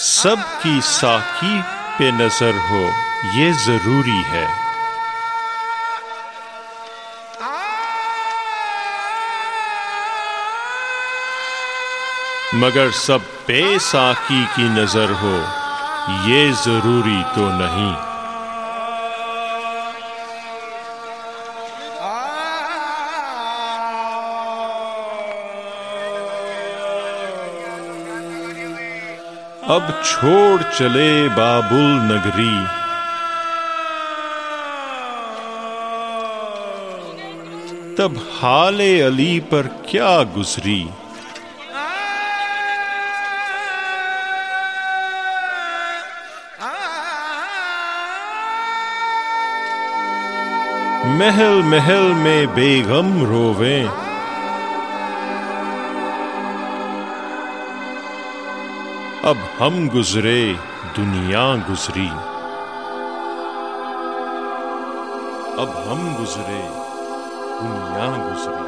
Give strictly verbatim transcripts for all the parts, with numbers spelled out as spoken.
सबकी साकी पे नजर हो ये जरूरी है। मगर सब पे साकी की नजर हो ये जरूरी तो नहीं। अब छोड़ चले बाबुल नगरी, तब हाले अली पर क्या गुजरी। महल महल में बेगम रोवें, अब हम गुजरे दुनिया गुजरी। अब हम गुजरे दुनिया गुजरी।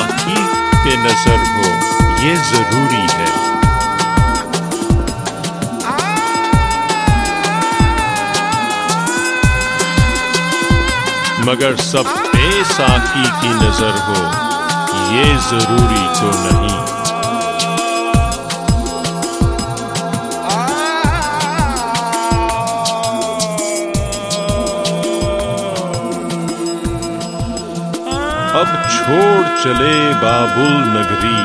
साकी पे नजर हो ये जरूरी है। मगर सब पे साकी की नजर हो ये जरूरी तो नहीं। अब छोड़ चले बाबुल नगरी,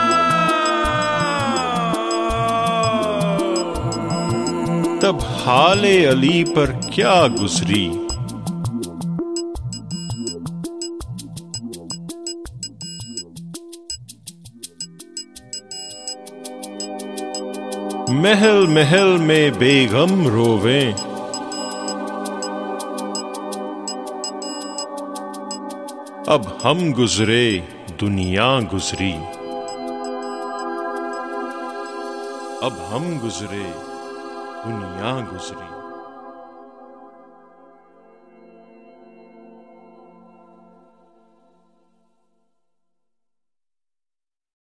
तब हाले अली पर क्या गुजरी। महल महल में बेगम रोवें, अब हम गुजरे दुनिया गुजरी। अब हम गुजरे दुनिया गुजरी।